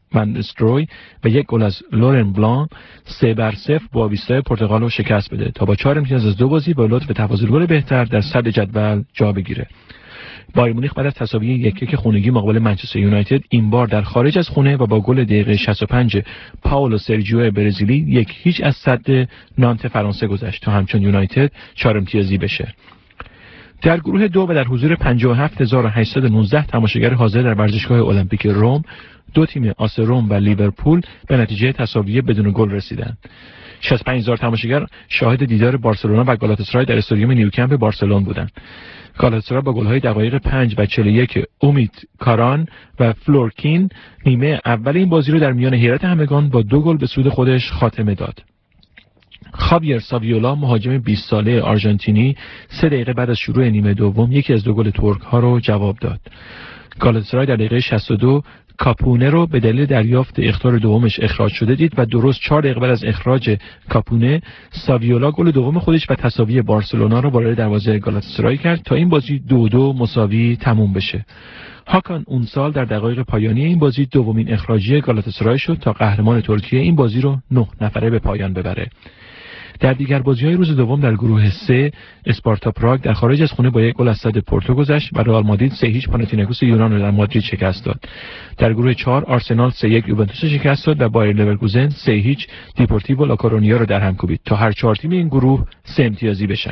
ون استروی و 1 گل از لورن بلان 3-0 با ویستای پرتغال رو شکست بده تا با 4 امتیاز از 2 بازی با لطف تفاضل گل بهتر در صدر جدول جا بگیره. بایر مونیخ بعد از تساوی 1-1 خونگی مقابل منچستر یونایتد این بار در خارج از خونه و با گل دقیقه 65 پائولو سرجیو برزیلی 1-0 از صدر نانت فرانسه گذشت تا همچون یونایتد 4 امتیازی بشه. در گروه 2 و در حضور 57819 تماشاگر حاضر در ورزشگاه المپیک روم، 2 تیم آس روم و لیورپول به نتیجه تساوی بدون گل رسیدند. 65000 تماشاگر شاهد دیدار بارسلونا و گالاتاسرای در استادیوم نیوکمپ بارسلون بودند. گالاتاسرای با گل‌های دقایق 5 و 41 امید کاران و فلورکین نیمه اول این بازی رو در میان حیرت همگان با 2 گل به سود خودش خاتمه داد. خاویر ساویولا مهاجم 20 ساله آرژانتینی 3 دقیقه بعد از شروع نیمه دوم یکی از 2 گل ترک ها رو جواب داد. گالاتاسرای در دقیقه 62 کاپونه رو به دلیل دریافت اخطار دومش اخراج شده دید و درست 4 دقیقه بعد از اخراج کاپونه ساویولا گل دوم خودش و تساوی بارسلونا رو وارد دروازه گالاتاسرای کرد تا این بازی 2-2 مساوی تموم بشه. هاکان اون سال در دقایق پایانی این بازی دومین اخراجی گالاتاسرای شد تا قهرمان ترکیه این بازی رو 9 نفره به پایان ببره. در دیگر بازی‌های روز دوم در گروه 3 اسپارتا پراگ در خارج از خونه با 1 گل از صد پورتو گذشت و رئال مادرید 3-0 پاناتینائیکوس یونان را در مادرید شکست داد. در گروه 4 آرسنال 3-1 یوونتوس شکست داد و بایر لورکوزن 3-0 دیپورتیو لاکورونیا را در هم کوبید تا هر 4 تیم این گروه 3 امتیازی بشن.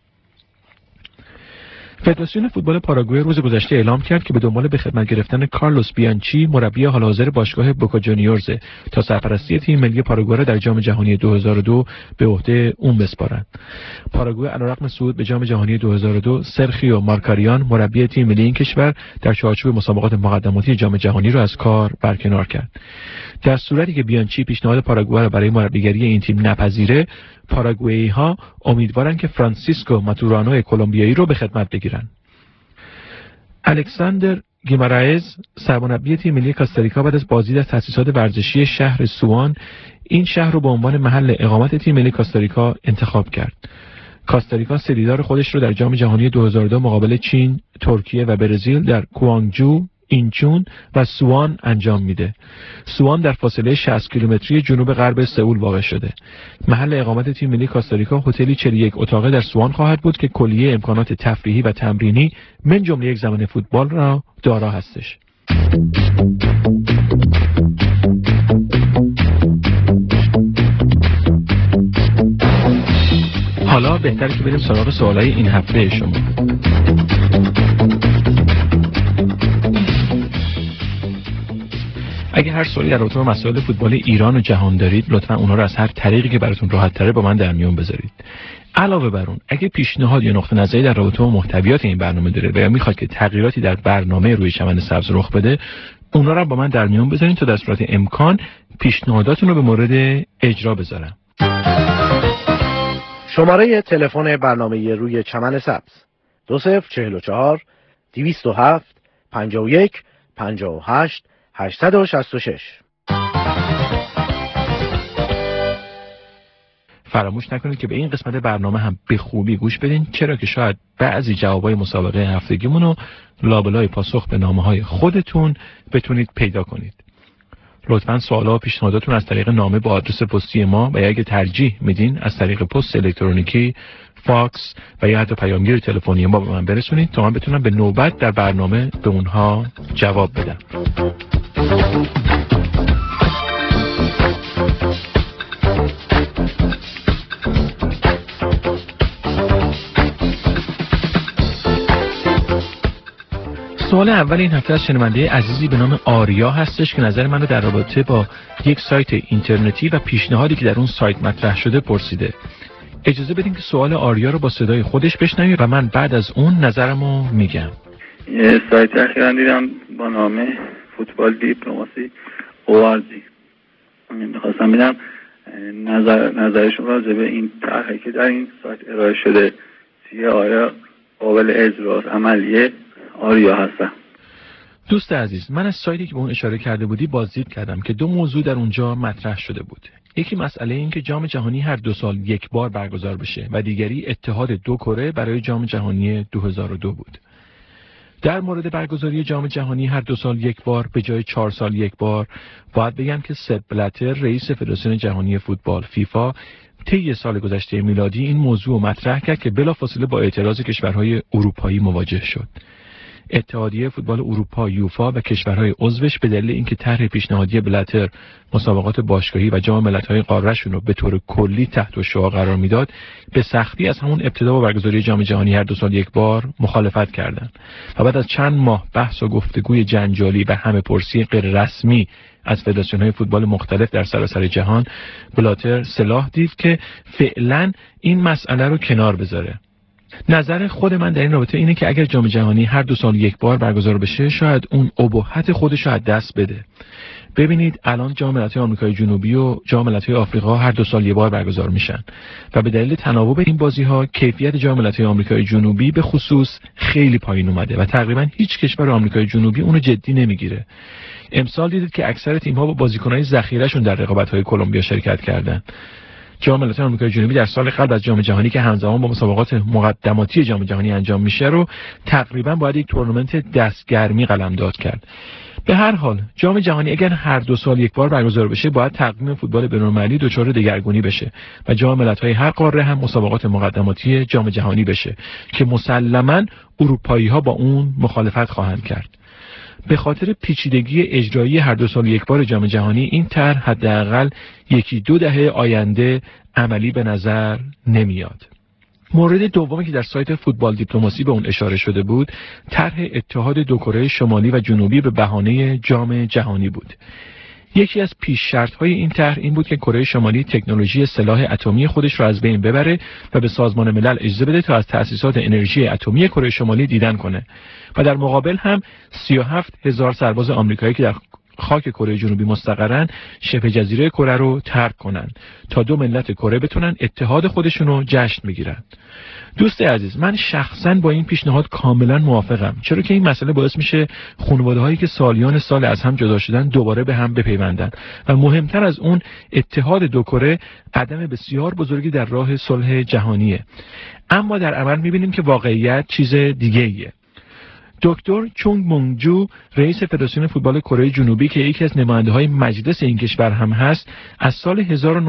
فدراسیون فوتبال پاراگوئه روز گذشته اعلام کرد که به دنبال به خدمت گرفتن کارلوس بیانچی مربی حال حاضر باشگاه بوکا جونیورز تا سرپرستی تیم ملی پاراگوئه را در جام جهانی 2002 به عهده اون بسپارند. پاراگوئه علیرغم صعود به جام جهانی 2002 سرخیو مارکاریان مربی تیم ملی این کشور در چارچوب مسابقات مقدماتی جام جهانی را از کار برکنار کرد. در صورتی که بیانچی پیشنهاد پاراگوئه را برای مربیگری این تیم نپذیره، پاراگوئه‌ای ها امیدوارند که فرانسیسکو ماتورانو کلمبیایی رو به خدمت بگیرن. الکساندر گیمارایز سرمربی تیم ملی کاستاریکا بعد از بازدید از تأسیسات ورزشی شهر سوان این شهر رو به عنوان محل اقامت تیم ملی کاستاریکا انتخاب کرد. کاستاریکا سه دیدار خودش رو در جام جهانی 2002 مقابل چین، ترکیه و برزیل در کوانگجو، اینچون و سوان انجام میده. سوان در فاصله 60 کیلومتری جنوب غرب سئول واقع شده. محل اقامت تیم ملی کاستاریکا هتلی 41 اتاقه در سوان خواهد بود که کلیه امکانات تفریحی و تمرینی من جمله یک زمین فوتبال را دارا هستش. حالا بهتره که بریم سراغ سوالای این هفته شما. اگه هر سوالی در رابطه با مسائل فوتبال ایران و جهان دارید لطفاً اونها رو از هر طریقی که براتون راحت تره با من در میون بذارید. علاوه بر اون اگه پیشنهاد یا نقطه نظری در رابطه با محتویات این برنامه داره و یا میخواد که تغییراتی در برنامه روی چمن سبز رخ بده اونها رو با من در میون بذارید تا در صورت امکان پیشنهاداتون رو به مورد اجرا بذارم. شماره تلفن برنامه روی چمن سبز 2044 207 51 58 866. فراموش نکنید که به این قسمت برنامه هم به خوبی گوش بدین، چرا که شاید بعضی جوابای مسابقه هفتگیمون رو لابلای پاسخ به نامه‌های خودتون بتونید پیدا کنید. لطفاً سوالا و پیشنهاداتون از طریق نامه با آدرس پستی ما و یا اگه ترجیح میدین از طریق پست الکترونیکی، فاکس و یا حتی پیامگیر تلفنی ما به من برسونید تا من بتونم به نوبت در برنامه به اونها جواب بدم. سوال اول این هفته از شنونده عزیزی به نام آریا هستش که نظر من رو در رابطه با یک سایت اینترنتی و پیشنهادی که در اون سایت مطرح شده پرسیده. اجازه بدین که سوال آریا رو با صدای خودش بشنویم و من بعد از اون نظرمو میگم. یه سایت اخیراً دیدم با نام فوتبال دیپلماسی اوارزی. می‌خواستم ببینم نظرشون راجع به این طرحی که در این سایت ارائه شده چیه، آیا قابل اجراست؟ عملیه؟ آریا هستم. دوست عزیز، من از سایتی که به اون اشاره کرده بودی بازدید کردم که دو موضوع در اونجا مطرح شده بود. یکی مسئله این که جام جهانی هر 2 سال یک بار برگزار بشه و دیگری اتحاد 2 کره برای جام جهانی 2002 بود. در مورد برگزاری جام جهانی هر 2 سال یک بار به جای 4 سال یک بار، باید بگم که سپ بلاتر رئیس فدراسیون جهانی فوتبال فیفا طی سال گذشته میلادی این موضوع مطرح کرد که بلافاصله با اعتراض کشورهای اروپایی مواجه شد. اتحادیه فوتبال اروپا یوفا و کشورهای عضوش به دلیل اینکه طرح پیشنهادی بلاتر مسابقات باشگاهی و جام ملت‌های قاره‌شون رو به طور کلی تحت الشعاع قرار میداد، به سختی از همون ابتدا با برگزاری جام جهانی هر 2 سال یک بار مخالفت کردند و بعد از چند ماه بحث و گفتگوی جنجالی و همه‌پرسی غیر رسمی از فدراسیون‌های فوتبال مختلف در سراسر جهان، بلاتر صلاح دید که فعلا این مسئله رو کنار بذاره. نظر خود من در این رابطه اینه که اگر جام جهانی هر 2 سال یک بار برگزار بشه، شاید اون ابهت خودش رو از دست بده. ببینید الان جام ملت‌های آمریکای جنوبی و جام ملت‌های آفریقا هر 2 سال یک بار برگزار میشن و به دلیل تناوب این بازی‌ها کیفیت جام ملت‌های آمریکای جنوبی به خصوص خیلی پایین اومده و تقریبا هیچ کشور آمریکای جنوبی اونو جدی نمیگیره. امسال دیدید که اکثر تیم‌ها با بازیکن‌های ذخیره‌شون در رقابت‌های کلمبیا شرکت کردن. جام ملت‌های آمریکای جنوبی در سال قبل از جام جهانی که همزمان با مسابقات مقدماتی جام جهانی انجام میشه رو تقریبا باید یک تورنمنت دستگرمی قلمداد کرد. به هر حال جام جهانی اگر هر 2 سال یک بار برگزار بشه، باید تقویم فوتبال بین‌المللی دچار دگرگونی بشه و جام ملت‌های هر قاره هم مسابقات مقدماتی جام جهانی بشه که مسلماً اروپایی‌ها با اون مخالفت خواهند کرد. به خاطر پیچیدگی اجرایی هر 2 سال یک بار جام جهانی، این طرح حداقل 1-2 دهه آینده عملی به نظر نمیاد. مورد دومی که در سایت فوتبال دیپلماسی به اون اشاره شده بود، طرح اتحاد 2 کره شمالی و جنوبی به بهانه جام جهانی بود. یکی از پیش شرط‌های این طرح این بود که کره شمالی تکنولوژی سلاح اتمی خودش را از بین ببره و به سازمان ملل اجازه بده تا از تأسیسات انرژی اتمی کره شمالی دیدن کنه و در مقابل هم 37,000 سرباز آمریکایی که در خاک کره جنوبی مستقرن شبه جزیره کره رو ترک کنن تا 2 ملت کره بتونن اتحاد خودشون رو جشن بگیرن. دوست عزیز، من شخصا با این پیشنهاد کاملا موافقم، چرا که این مسئله باعث میشه خانواده‌هایی که سالیان سال از هم جدا شدن دوباره به هم بپیوندن و مهمتر از اون اتحاد 2 کره قدم بسیار بزرگی در راه صلح جهانیه. اما در عمل میبینیم که واقعیت چیز دیگه ایه. دکتر چونگ مونگ جو، رئیس فدراسیون فوتبال کره جنوبی که یکی از نماینده‌های مجلس این کشور هم هست، از سال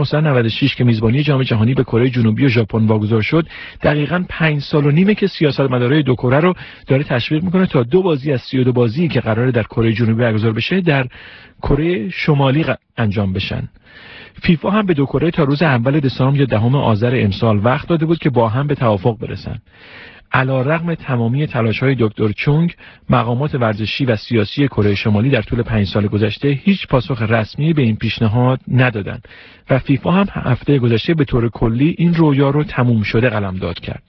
1996 که میزبانی جام جهانی به کره جنوبی و ژاپن واگذار شد، دقیقاً 5 سال و نیمه که سیاستمدارای 2 کره رو داره تشویق میکنه تا 2 بازی از 32 بازی که قراره در کره جنوبی برگزار بشه در کره شمالی انجام بشن. فیفا هم به 2 کره تا روز اول دسامبر یا 10 آذر امسال وقت داده بود که با هم به توافق برسن. علی‌رغم تمامی تلاش‌های دکتر چونگ، مقامات ورزشی و سیاسی کره شمالی در طول 5 سال گذشته هیچ پاسخ رسمی به این پیشنهاد ندادند و فیفا هم هفته گذشته به طور کلی این رویا رو تموم شده قلمداد کرد.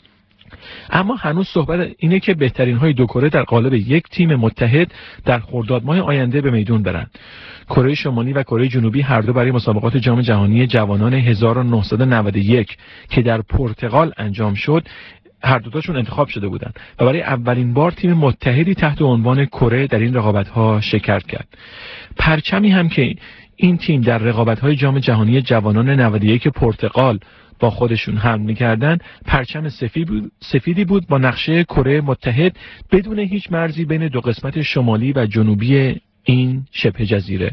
اما هنوز صحبت اینه که بهترین‌های 2 کره در قالب یک تیم متحد در خرداد ماه آینده به میدون برن. کره شمالی و کره جنوبی هر دو برای مسابقات جام جهانی جوانان 1991 که در پرتغال انجام شد هر دوتاشون انتخاب شده بودند و برای اولین بار تیم متحدی تحت عنوان کره در این رقابت‌ها شرکت کرد. پرچمی هم که این تیم در رقابت‌های جام جهانی جوانان 91 پرتغال با خودشون حمل می‌کردند، پرچم سفیدی بود با نقشه کره متحد بدون هیچ مرزی بین 2 قسمت شمالی و جنوبی این شبه جزیره.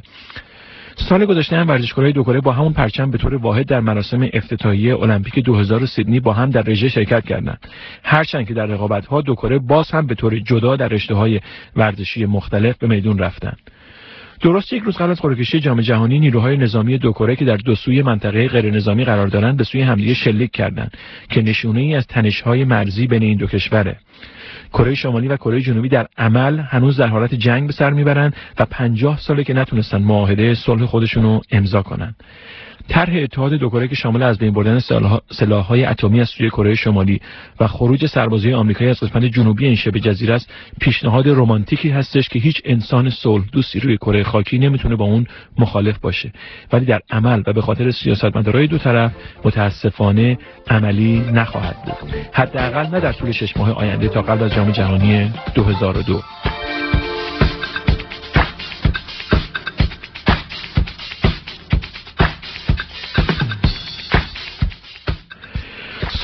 سال گذشته هم ورزشکارهای 2 کره با همون پرچم به طور واحد در مراسم افتتاحیه المپیک 2000 سیدنی با هم در رژه شرکت کردند. هرچند که در رقابت‌ها 2 کره باز هم به طور جدا در رشته‌های ورزشی مختلف به میدون رفتند. درست 1 روز قبل از قرعه کشی جام جهانی، نیروهای نظامی 2 کره که در 2 سوی منطقه غیر نظامی قرار دارند به سوی همدیگه شلیک کردند که نشونه‌ای از تنش‌های مرزی بین این 2 کشوره. کره شمالی و کره جنوبی در عمل هنوز در حالت جنگ به سر میبرند و 50 ساله که نتونستن معاهده صلح خودشونو امضا کنن. طرح اتحاد 2 کره که شامل از بین بردن سلاح‌های اتمی از سوی کره شمالی و خروج سربازای آمریکایی از قسمت جنوبی این شبه جزیره است، پیشنهاد رمانتیکی هستش که هیچ انسان صلح دوستی روی کره خاکی نمیتونه با اون مخالف باشه، ولی در عمل و به خاطر سیاستمدارای 2 طرف متاسفانه عملی نخواهد بود، حداقل نه در طول 6 ماه آینده تا قبل از جام جهانی 2002.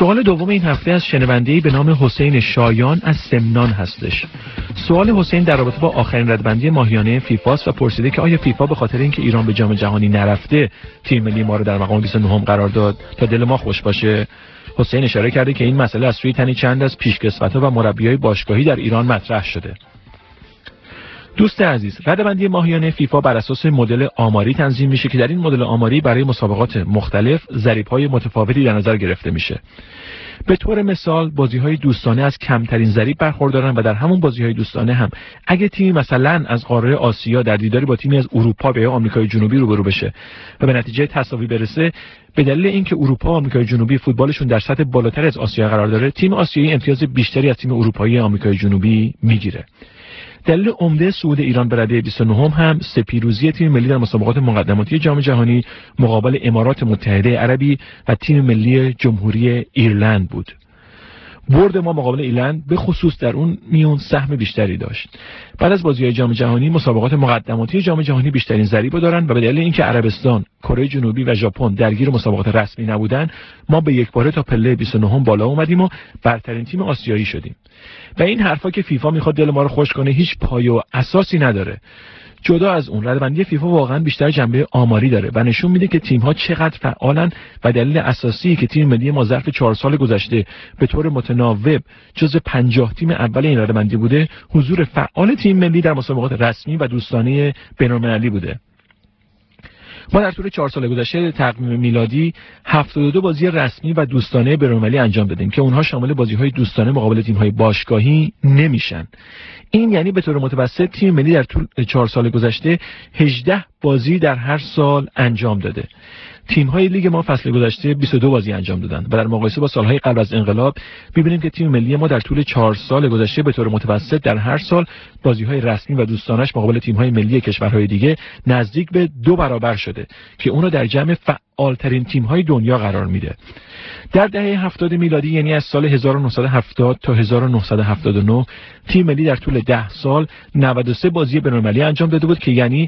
سوال دوم این هفته از شنونده‌ای به نام حسین شایان از سمنان هستش. سوال حسین در رابطه با آخرین ردبندی ماهیانه فیفا است و پرسیده که آیا فیفا به خاطر اینکه ایران به جام جهانی نرفته تیم ملی ما رو در مقام 29 قرار داد تا دل ما خوش باشه؟ حسین اشاره کرده که این مسئله از سوی تنی چند از پیشکسوت‌ها و مربیای باشگاهی در ایران مطرح شده. دوست عزیز، ردبندی ماهیانه فیفا بر اساس مدل آماری تنظیم میشه که در این مدل آماری برای مسابقات مختلف ضریب‌های متفاوتی در نظر گرفته میشه. به طور مثال بازی‌های دوستانه از کمترین ضریب برخوردارن و در همون بازی‌های دوستانه هم اگه تیمی مثلا از قاره آسیا در دیداری با تیمی از اروپا به آمریکای جنوبی روبرو بشه و به نتیجه تساوی برسه، به دلیل اینکه اروپا و آمریکای جنوبی فوتبالشون در سطح بالاتر از آسیا قرار داره، تیم آسیایی امتیاز بیشتری از تیم اروپایی آمریکای جنوبی میگیره. دلیل عمده صعود ایران به رده 29 هم سه پیروزی تیم ملی در مسابقات مقدماتی جام جهانی مقابل امارات متحده عربی و تیم ملی جمهوری ایرلند بود. برد ما مقابل ایرلند به خصوص در اون میون سهم بیشتری داشت. بعد از بازی‌های جام جهانی مسابقات مقدماتی جام جهانی بیشترین ضریب دارن و به دلیل اینکه عربستان، کره جنوبی و ژاپن درگیر مسابقات رسمی نبودن، ما به یک باره تا پله 29 بالا اومدیم و برترین تیم آسیایی شدیم. و این حرفا که فیفا میخواد دل ما رو خوش کنه هیچ پایه و اساسی نداره. جدا از اون، ردبندی فیفا واقعا بیشتر جنبه آماری داره و نشون میده که تیم‌ها چقدر فعالن و دلیل اساسی که تیم ملی ما ظرف 4 سال گذشته به طور متناوب جزو 50 تیم اول این ردبندی بوده، حضور فعال تیم ملی در مسابقات رسمی و دوستانه بین‌المللی بوده. ما در طول 4 سال گذشته تقویم میلادی 72 بازی رسمی و دوستانه بین‌المللی انجام دادیم که اونها شامل بازی‌های دوستانه مقابل تیم‌های باشگاهی نمیشن. این یعنی به طور متوسط تیم ملی در طول 4 سال گذشته 18 بازی در هر سال انجام داده. تیم‌های لیگ ما فصل گذشته 22 بازی انجام دادند و در مقایسه با سال‌های قبل از انقلاب می‌بینیم که تیم ملی ما در طول 4 سال گذشته به طور متوسط در هر سال بازی‌های رسمی و دوستانه‌اش مقابل تیم‌های ملی کشورهای دیگه نزدیک به 2 برابر شده که اون رو در جمع فعال‌ترین تیم‌های دنیا قرار میده. در دهه 70 میلادی یعنی از سال 1970 تا 1979 تیم ملی در طول 10 سال 93 بازی بین‌المللی انجام داده بود که یعنی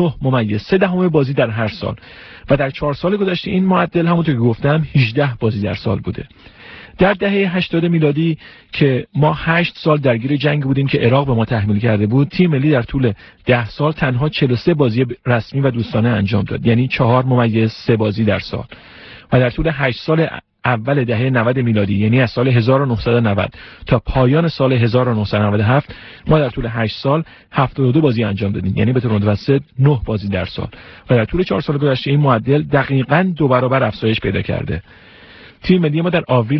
9.3 بازی در هر سال و در 4 سال گذشته این معدل همونطور که گفتم 18 بازی در سال بوده. در دهه 80 میلادی که ما 8 سال درگیر جنگ بودیم که عراق به ما تحمیل کرده بود، تیم ملی در طول 10 سال تنها 43 بازی رسمی و دوستانه انجام داد، یعنی 4.3 بازی در سال. و در طول 8 سال اول دهه 90 میلادی یعنی از سال 1990 تا پایان سال 1997 ما در طول 8 سال 72 بازی انجام دادیم، یعنی به طور متوسط 9 بازی در سال و در طول 4 سال گذشته این معدل دقیقاً 2 برابر افزایش پیدا کرده. تیم ملی ما در آوریل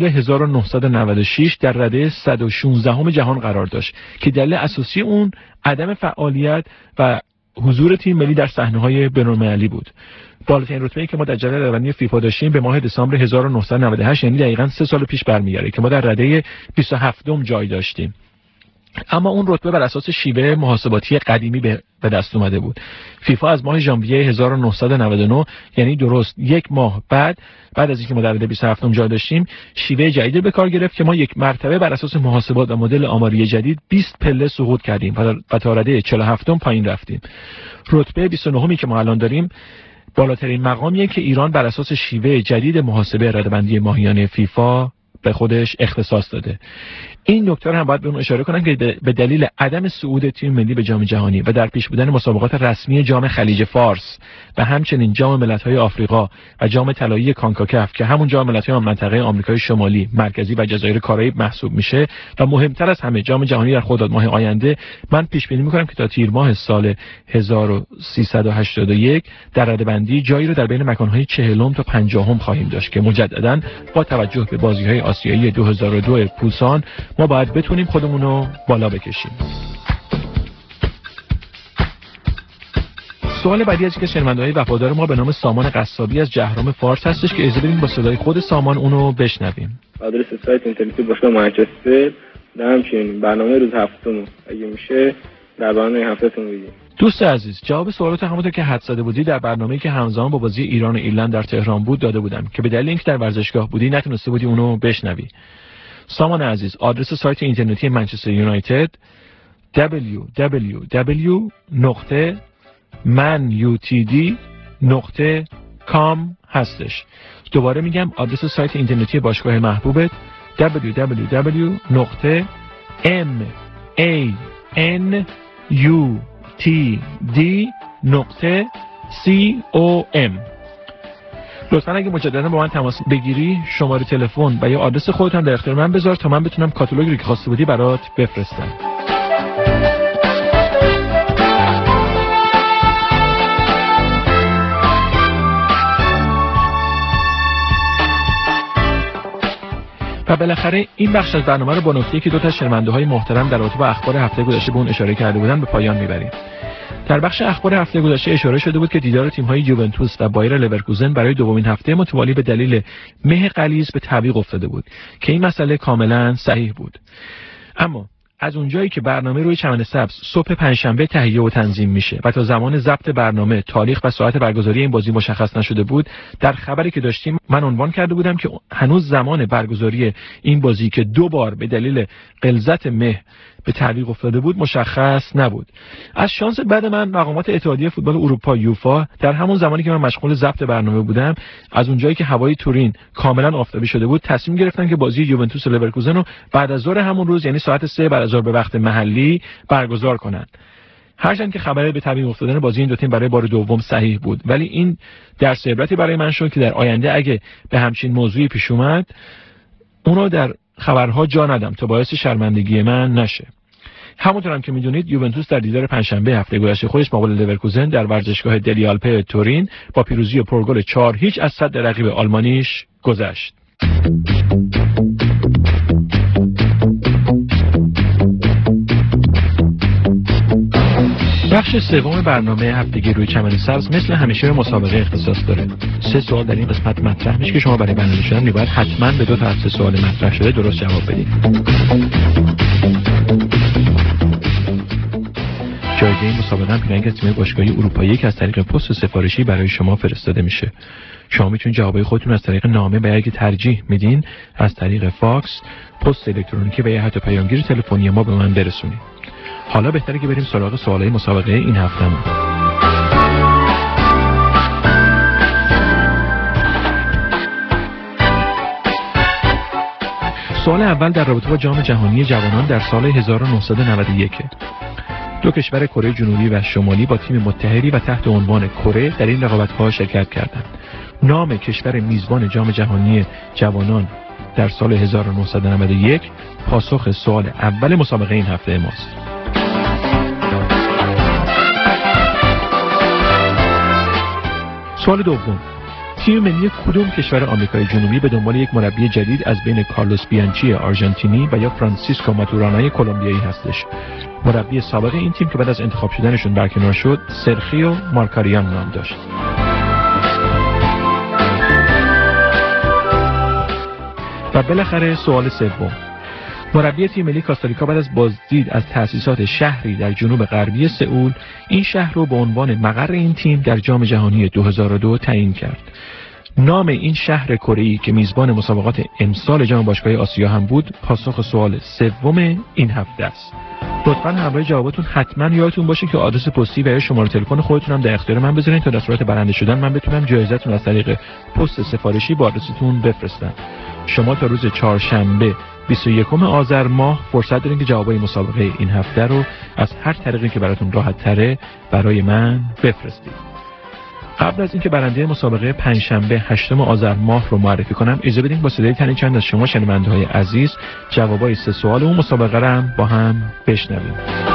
1996 در رده 116 جهان قرار داشت که دلیل اساسی اون عدم فعالیت و حضور تیم ملی در صحنه‌های بین‌المللی بود. بالاترین رتبه‌ای که ما در جدول ردبندی فیفا داشتیم به ماه دسامبر 1998 یعنی دقیقاً 3 سال پیش برمیگرده که ما در رده 27م جای داشتیم. اما اون رتبه بر اساس شیوه محاسباتی قدیمی به دست اومده بود. فیفا از ماه ژانویه 1999 یعنی درست یک ماه بعد از اینکه ما در رده 27م جای داشتیم شیوه جدید به کار گرفت که ما یک مرتبه بر اساس محاسبات و مدل آماری جدید 20 پله سقوط کردیم و تا رده 47م پایین رفتیم. رتبه 29می که ما الان داریم بالاترین مقامیه که ایران بر اساس شیوه جدید محاسبه ردبندی ماهیانه فیفا به خودش اختصاص داده. این نکته هم باید به اون اشاره کنم که به دلیل عدم صعود تیم ملی به جام جهانی و در پیش بودن مسابقات رسمی جام خلیج فارس و همچنین جام ملت‌های آفریقا و جام طلایی کانکاکاف که همون جام ملت‌های منطقه آمریکای شمالی، مرکزی و جزایر کارائیب محسوب میشه و مهمتر از همه جام جهانی در خرداد ماه آینده، من پیش بینی می‌کنم که تا تیر ماه سال 1381 در ردبندی جایی رو در بین مکان‌های 40 تا 50 خواهیم داشت که مجدداً با توجه به بازی‌های آسیایی 2002 پوسان ما باید بتونیم خودمون رو بالا بکشیم. سوال بعدی از که شنونده‌های وفادار ما به نام سامان قصابی از جهرم فارس هستش که اجازه بدید با صدای خود سامان اونو بشنویم. آدرس سایت اینترنتی باشگاه منچستر و همچنین برنامه روز هفتم اگه میشه در برنامه هفته‌تون بگید. دوست عزیز، جواب سوالات همونطور که حد زده بودی در برنامه‌ای که همزمان با بازی ایران و ایرلند در تهران بود داده بودم که به دلیل اینکه در ورزشگاه بودی نتونسته بودی اونو بشنوی. سامان عزیز، آدرس سایت اینترنتی منچستر یونایتد www.manutd.com هستش. دوباره میگم آدرس سایت اینترنتی باشگاه محبوبت www.manutd.com. لطفاً اگه مجددا با من تماس بگیری شماره تلفن و یا آدرس خودت هم در اختیار من بذار تا من بتونم کاتالوگی رو که خواسته بودی برات بفرستم. و بالاخره این بخش از برنامه رو با نکته‌ای که دو تا شنونده‌های محترم در رابطه با اخبار هفته گذشته به اون اشاره کرده بودن به پایان میبریم. در بخش اخبار هفته گذشته اشاره شده بود که دیدار تیم‌های یوونتوس و بایر لورکوزن برای دومین هفته متوالی به دلیل مه غلیظ به تعویق افتاده بود که این مسئله کاملا صحیح بود. اما از اونجایی که برنامه روی چمن سبز صبح پنجشنبه تهیه و تنظیم میشه و تا زمان ضبط برنامه تاریخ و ساعت برگزاری این بازی مشخص نشده بود، در خبری که داشتیم من عنوان کرده بودم که هنوز زمان برگزاری این بازی که 2 بار به دلیل غلظت مه به تعویق افتاده بود مشخص نبود. از شانس بعد من مقامات اتحادیه فوتبال اروپا یوفا در همون زمانی که من مشغول ضبط برنامه بودم، از اونجایی که هوای تورین کاملا آفتابی شده بود تصمیم گرفتن که بازی یوونتوس و لورکوزن رو بعد از ظهر همون روز یعنی ساعت 3 بعد از ظهر به وقت محلی برگزار کنند. هرچند که خبر به تعویق افتادن بازی این دو تیم برای بار دوم صحیح بود، ولی این درس عبرتی برای من شد که در آینده اگه به همچین موضوعی پیش اومد اونو در خبرها جا ندم تا باعث شرمندگی من نشه. همونطور هم که میدونید یوونتوس در دیدار پنجشنبه هفته گذشته خودش مقابل لورکوزن در ورزشگاه دلیالپه تورین با پیروزی و پرگل 4-0 از صد رقیب آلمانیش گذشت. بخش سوم برنامه هفتگی روی چمن سبز مثل همیشه مسابقه اختصاص داره. 3 سوال در این قسمت مطرح میشه که شما برای برنامه شدن میباید حتما به 2 تا از 3 سوال مطرح شده درست جواب بدید. جایزه این مسابقه هم پیرنگ از تیم باشگاهی اروپایی که از طریق پست سفارشی برای شما فرستاده میشه. شما میتونید جوابای خودتون از طریق نامه و اگه ترجیح میدین از طریق فاکس، پست الکترونیکی و یا حتی پیامگیر تلفنی ما به من برسونید. حالا بهتره که بریم سراغ سوالای مسابقه این هفتهمون. سوال اول در رابطه با جام جهانی جوانان در سال 1991. 2 کشور کره جنوبی و شمالی با تیم متحری و تحت عنوان کره در این رقابت‌ها شرکت کردند. نام کشور میزبان جام جهانی جوانان در سال 1991 پاسخ سوال اول مسابقه این هفته ماست. سوال دوم. تیم ملی کدوم کشور آمریکای جنوبی به دنبال یک مربی جدید از بین کارلوس بیانچی آرژانتینی و یا فرانسیسکو ماتورانای کلمبیایی هستش؟ مربی سابق این تیم که بعد از انتخاب شدنشون برکنار شد سرخیو مارکاریان نام داشت. و بالاخره سوال سوم. مربی تیم ملی کاستاریکا بعد از بازدید از تأسیسات شهری در جنوب غربی سئول این شهر رو به عنوان مقر این تیم در جام جهانی 2002 تعیین کرد. نام این شهر کره‌ای که میزبان مسابقات امسال جام باشگاه‌های آسیا هم بود پاسخ سوال سوم این هفته است. لطفاً همراه جوابتون حتما یادتون باشه که آدرس پستی و یا شماره تلفن خودتون هم در اختیار من بذارین تا در صورت برنده شدن من بتونم جایزتون از طریق پست سفارشی با آدرستون بفرستم. شما تا روز چهارشنبه 21 آذر ماه فرصت دارین که جوابای مسابقه این هفته رو از هر طریقی که براتون راحت تره برای من بفرستید. قبل از اینکه برنده مسابقه پنجشنبه 8 آذر ماه رو معرفی کنم اجازه بدین با صدای تنی چند از شما شنونده‌های عزیز جوابای 3 سوال اون مسابقه رو هم با هم بشنویم.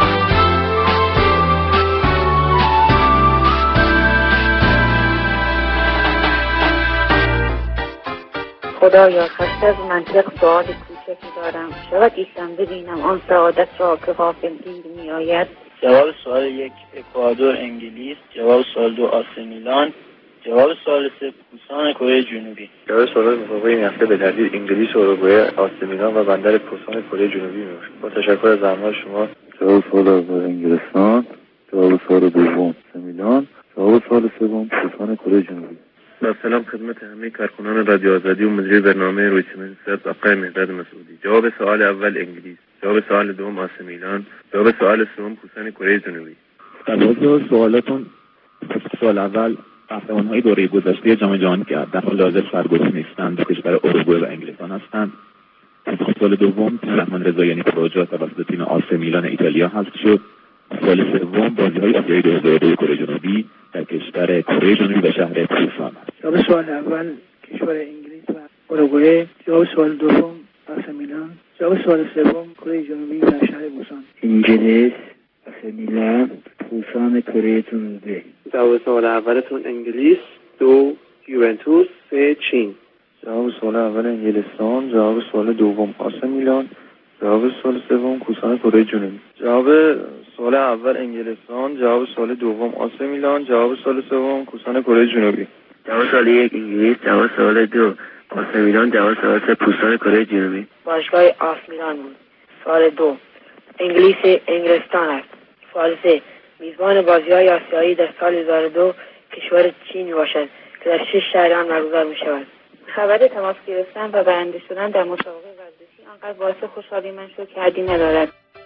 خدایا خسته از منطق سوال کوچکی دارم، شاید ایستم ببینم آن سعادت را که غافل گیر می آید. جواب سوال 1 اکوادور انگلیس، جواب سوال 2 آسی میلان، جواب سوال 3 پوسان کره جنوبی. جواب سوال مسابقه این هفته به ترتیب انگلیس، اروگوئه، آسی میلان و بندر پوسان کره جنوبی میباشد. با تشکر از زحمات شما. جواب سوال اول انگلستان، جواب سوال دوم آسی میلان، جواب سوال سوم پوسان کره جنوبی. با سلام خدمت همه کارکنان رادیو آزادی و مدیر برنامه روی چمن سبز آقای مهداد مسعودی. جواب سوال اول انگلیس، جواب سوال دوم آسی میلان، جواب سوال سوم پوسان کره جنوبی. در مورد سوالاتون سوال اول قهرمان‌های دوره گذشته جام جهانی که در حال حاضر سرگزین نیستند دو کشور اروگوئه و انگلستان هستند. سال دوم تیم رحمان رضاییانی پروژه توسط تیم آسه میلان ایتالیا حذف شد. سال سوم بازی‌های آسیایی 2002 کره جنوبی در کشور کره جنوبی و شهر پوسان است. جواب سوال اول کشور انگلیس و اروگوئه، جواب سوال دوم آسه میلان، جواب سوال سوم کره جنوبی و شهر پوسان. انگلیس، آسه میلان، پوسان کره جنوبی. جواب سوال اولتون انگلیس، دو یوونتوس، سه چین. جواب سوال اول انگلستان، جواب سوال دوم آسه میلان، جواب سوال سوم کوسان کره جنوبی. جواب سوال اول انگلستان، جواب سوال دوم آسه میلان، جواب سوال سوم کوسان کره جنوبی. جواب سوال یک انگلیس، جواب سوال دو آسه میلان، جواب سوال سه کوسان کره جنوبی. باشگاه آس میلان بود. سوال دو انگلستان است. سوال سه میزبان بازی‌های آسیایی در سال 2002 کشور چین باشد که در 6 شهر آن برگزار می‌شود. خبر تماس گرفتن و برنده شدن در مسابقه ورزشی آنقدر باعث خوشحالی من شد که حدی ندارد.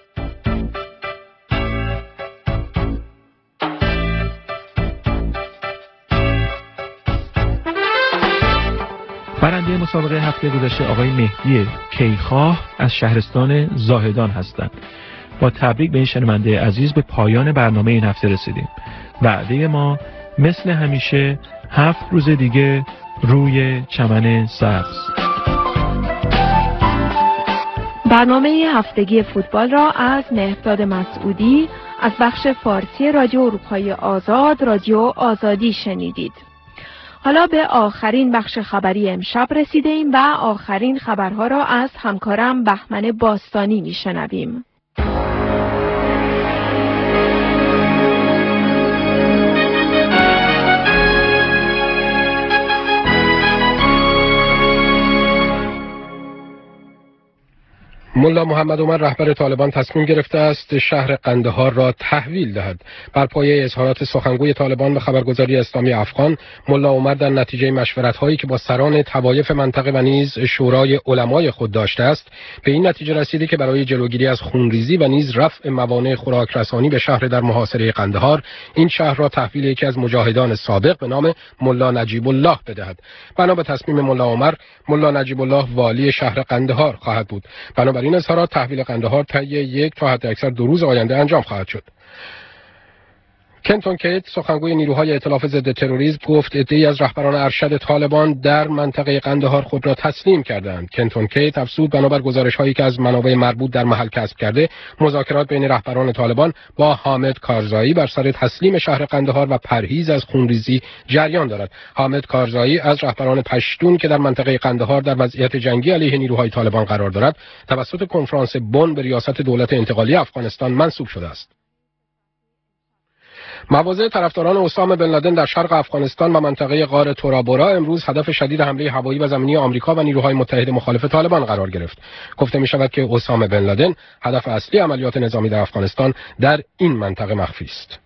برنده مسابقه هفته گذشته آقای مهدی کیخواه از شهرستان زاهدان هستند. با تبریک به این شنونده عزیز به پایان برنامه این هفته رسیدیم. وعده ما مثل همیشه 7 روز دیگه روی چمن سبز. برنامه هفتگی فوتبال را از مهرداد مسعودی از بخش فارسی رادیو اروپای آزاد رادیو آزادی شنیدید. حالا به آخرین بخش خبری امشب رسیده ایم و آخرین خبرها را از همکارم بهمن باستانی میشنویم. ملا محمد عمر رهبر طالبان تصمیم گرفته است شهر قندهار را تحویل دهد. بر پایه اظهارات سخنگوی طالبان به خبرگزاری اسلامی افغان، ملا عمر در نتیجه مشورت‌هایی که با سران طوایف منطقه و نیز شورای علمای خود داشته است، به این نتیجه رسیده که برای جلوگیری از خونریزی و نیز رفع موانع خوراک رسانی به شهر در محاصره قندهار، این شهر را تحویل یکی از مجاهدان سابق به نام ملا نجیب الله بدهد. بنا به تصمیم ملا عمر، ملا نجیب الله والی شهر قندهار خواهد بود. بنابراین این اظهارات تحویل قندهار طی 1 تا حداکثر 2 روز آینده انجام خواهد شد. کنتون کیت سخنگوی نیروهای ائتلاف ضد تروریسم گفت عده‌ای از رهبران ارشد طالبان در منطقه قندهار خود را تسلیم کردند. کنتون کیت افزود بنابر گزارش‌هایی که از منابع مربوط در محل کسب کرده، مذاکرات بین رهبران طالبان با حامد کارزایی بر سر تسلیم شهر قندهار و پرهیز از خونریزی جریان دارد. حامد کارزایی از رهبران پشتون که در منطقه قندهار در وضعیت جنگی علیه نیروهای طالبان قرار دارد، توسط کنفرانس بن به ریاست دولت انتقالی افغانستان منصوب شده است. مواضع طرفداران اسامه بن لادن در شرق افغانستان و منطقه غار تورابورا امروز هدف شدید حمله هوایی و زمینی آمریکا و نیروهای متحد مخالف طالبان قرار گرفت. گفته می شود که اسامه بن لادن هدف اصلی عملیات نظامی در افغانستان در این منطقه مخفی است.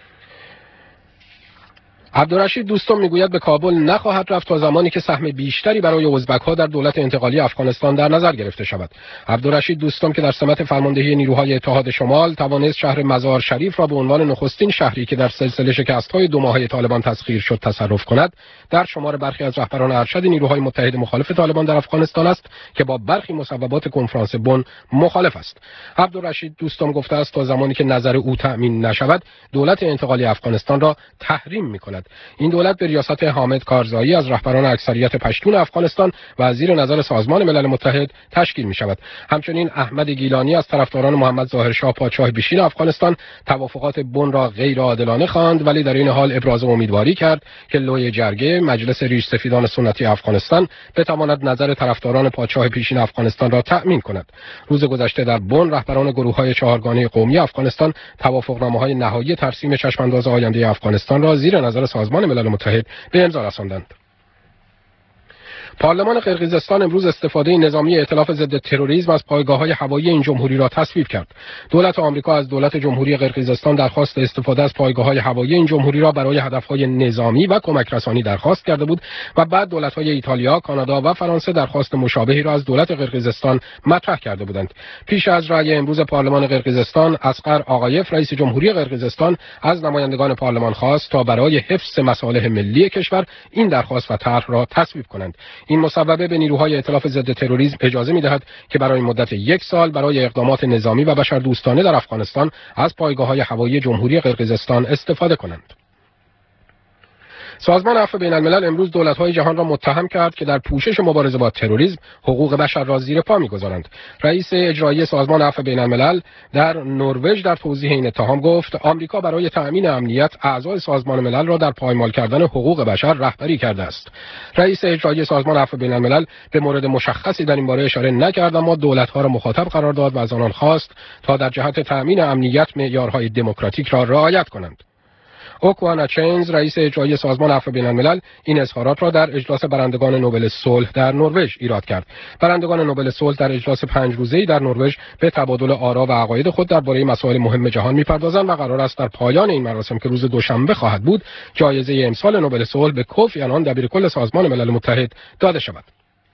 عبدالرشید دوستم میگوید به کابل نخواهد رفت تا زمانی که سهم بیشتری برای ازبک‌ها در دولت انتقالی افغانستان در نظر گرفته شود. عبدالرشید دوستم که در سمت فرماندهی نیروهای اتحاد شمال توانست شهر مزار شریف را به عنوان نخستین شهری که در سلسله شکست‌های 2 ماهه طالبان تسخیر شد تصرف کند، در شمار برخی از رهبران ارشد نیروهای متحد مخالف طالبان در افغانستان است که با برخی مصوبات کنفرانس بن مخالف است. عبدالرشید دوستم گفته است تا زمانی که نظر او تأمین نشود، دولت انتقالی افغانستان را تحریم می‌کند. این دولت به ریاست حامد کارزایی از رهبران اکثریت پشتون افغانستان و زیر نظر سازمان ملل متحد تشکیل می شود. همچنین احمد گیلانی از طرفداران محمد ظاهرشاه پادشاه پیشین افغانستان توافقات بن را غیر عادلانه خواند، ولی در این حال ابراز امیدواری کرد که لوی جرگه مجلس ریش سفیدان سنتی افغانستان بتواند نظر طرفداران پادشاه پیشین افغانستان را تأمین کند. روز گذشته در بن رهبران گروه‌های چهارگانه قومی افغانستان توافقنامه‌های نهایی ترسیم چشمانداز آینده افغانستان را زیر نظر سازمان ملل متحد به امضا رساندند. پارلمان قرقیزستان امروز استفاده نظامی ائتلاف ضد تروریسم از پایگاه‌های هوایی این جمهوری را تصویب کرد. دولت آمریکا از دولت جمهوری قرقیزستان درخواست استفاده از پایگاه‌های هوایی این جمهوری را برای هدف‌های نظامی و کمک رسانی درخواست کرده بود و بعد دولت‌های ایتالیا، کانادا و فرانسه درخواست مشابهی را از دولت قرقیزستان مطرح کرده بودند. پیش از رأی امروز پارلمان قرقیزستان، اصغر آقایف رئیس جمهوری قرقیزستان از نمایندگان پارلمان خواست تا برای حفظ مصالح ملی کشور این درخواست و طرح را تصویب کنند. این مصوبه به نیروهای ائتلاف ضد تروریسم اجازه می‌دهد که برای مدت 1 سال برای اقدامات نظامی و بشردوستانه در افغانستان از پایگاه‌های هوایی جمهوری قرقیزستان استفاده کنند. سازمان عفو بین الملل امروز دولت‌های جهان را متهم کرد که در پوشش مبارزه با تروریسم حقوق بشر را زیر پا می‌گذارند. رئیس اجرایی سازمان عفو بین الملل در نروژ در توضیح این اتهام گفت آمریکا برای تأمین امنیت اعضای سازمان ملل را در پایمال کردن حقوق بشر رهبری کرده است. رئیس اجرایی سازمان عفو بین الملل به مورد مشخصی در این باره اشاره نکرد، اما دولت‌ها را مخاطب قرار داد و از آنان خواست تا در جهت تأمین امنیت معیارهای دموکراتیک را رعایت کنند. اوکوانا چینز رئیس اجرایی سازمان عفو بین الملل این اظهارات را در اجلاس برندگان نوبل صلح در نروژ ایراد کرد. برندگان نوبل صلح در اجلاس 5 روزه‌ای در نروژ به تبادل آرا و عقاید خود درباره مسائل مهم جهان می‌پردازند و قرار است در پایان این مراسم که روز دوشنبه خواهد بود، جایزه امسال نوبل صلح به کوفی عنان دبیرکل سازمان ملل متحد داده شود.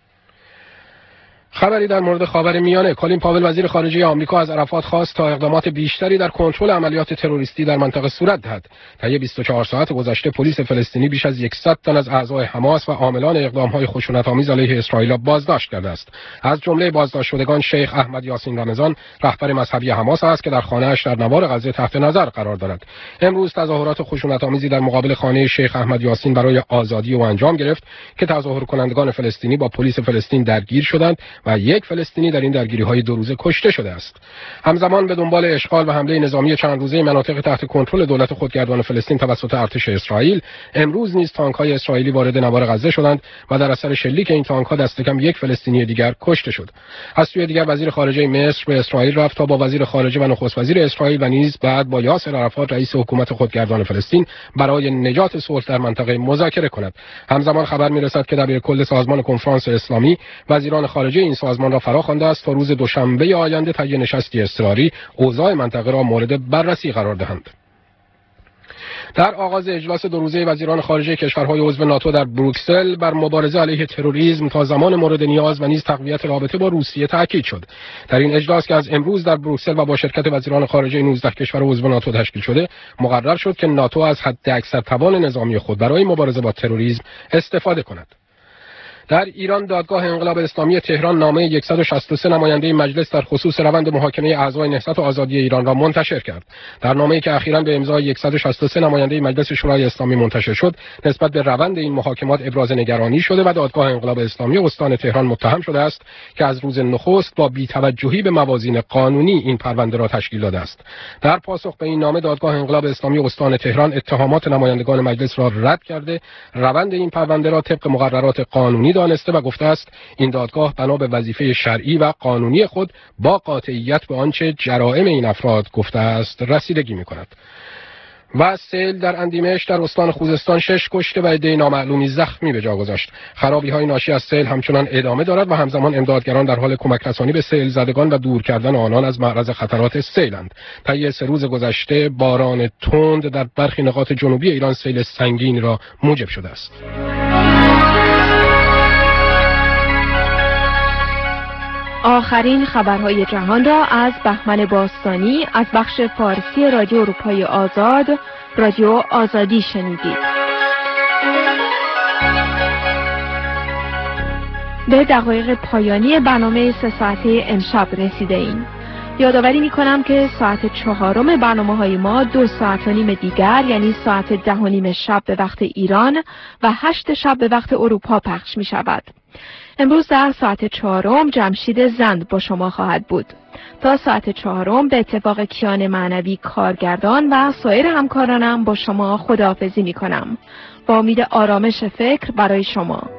خبری در مورد خاورمیانه. کلین پاول وزیر خارجه آمریکا از عرفات خواست تا اقدامات بیشتری در کنترل عملیات تروریستی در منطقه صورت دهد. طی 24 ساعت گذشته پلیس فلسطینی بیش از 100 تن از اعضای حماس و عاملان اقدام‌های خشونت‌آمیز علیه اسرائیل بازداشت کرده است. از جمله بازداشت شدگان شیخ احمد یاسین رمضان، رهبر مذهبی حماس است که در خانه‌اش در نوار غزه تحت نظر قرار دارد. امروز تظاهرات خشونت‌آمیزی در مقابل خانه شیخ احمد یاسین برای آزادی او انجام گرفت که تظاهر کنندگان فلسطینی با پلیس فلسطین درگیر شدند و یک فلسطینی در این درگیری‌های 2 روزه کشته شده است. همزمان به دنبال اشغال و حمله نظامی چند روزه مناطق تحت کنترل دولت خودگردان فلسطین توسط ارتش اسرائیل، امروز نیز تانک‌های اسرائیلی وارد نوار غزه شدند و در اثر شلیک این تانک‌ها دست کم یک فلسطینی دیگر کشته شد. از سوی دیگر وزیر خارجه مصر به اسرائیل رفت تا با وزیر خارجه و نخست وزیر اسرائیل و نیز بعد با یاسر عرفات رئیس حکومت خودگردان فلسطین برای نجات صلح در منطقه مذاکره کند. همزمان خبر می‌رسد که دبیرکل سازمان کنفرانس اسلامی وزیران خارجه این سازمان را فراخوانده است تا روز دوشنبه آینده طی نشستی اضطراری اوضاع منطقه را مورد بررسی قرار دهند. در آغاز اجلاس 2 روزه وزیران خارجه کشورهای عضو ناتو در بروکسل بر مبارزه علیه تروریسم تا زمان مورد نیاز و نیز تقویت رابطه با روسیه تاکید شد. در این اجلاس که از امروز در بروکسل و با شرکت وزیران خارجه 19 کشور عضو ناتو تشکیل شده، مقرر شد که ناتو از حداکثر توان نظامی خود برای مبارزه با تروریسم استفاده کند. در ایران دادگاه انقلاب اسلامی تهران نامه 163 نماینده مجلس در خصوص روند محاکمه اعضای نهضت آزادی ایران را منتشر کرد. در نامه‌ای که اخیراً به امضای 163 نماینده مجلس شورای اسلامی منتشر شد، نسبت به روند این محاکمات ابراز نگرانی شده و دادگاه انقلاب اسلامی استان تهران متهم شده است که از روز نخست با بی‌توجهی به موازین قانونی این پرونده را تشکیل داده است. در پاسخ به این نامه دادگاه انقلاب اسلامی استان تهران اتهامات نمایندگان مجلس را رد کرده، روند این پرونده را طبق مقررات قانونی دانسته و گفته است این دادگاه بنا به وظیفه شرعی و قانونی خود با قاطعیت به آنچه جرائم این افراد گفته است رسیدگی می‌کند. و سیل در اندیمش در استان خوزستان 6 کشته و عده نامعلومی زخمی به جا گذاشت. خرابی‌های ناشی از سیل همچنان ادامه دارد و همزمان امدادگران در حال کمک رسانی به سیل زدگان و دور کردن آنان از معرض خطرات سیلند. طی 3 روز گذشته باران تند در برخی نقاط جنوبی ایران سیل سنگین را موجب شده است. آخرین خبرهای جهان را از بهمن باستانی از بخش فارسی رادیو اروپای آزاد، رادیو آزادی شنیدید. به دقایق پایانی برنامه 3 ساعته امشب رسیده ایم. یادآوری می‌کنم که ساعت 4 برنامه‌های ما 2 ساعت و نیم دیگر، یعنی ساعت 10:30 شب به وقت ایران و 8 شب به وقت اروپا پخش می‌شود. امروز در ساعت 4 جمشید زند با شما خواهد بود. تا ساعت 4 به اتفاق کیان معنوی کارگردان و سایر همکارانم با شما خداحافظی می‌کنم. با امید آرامش فکر برای شما.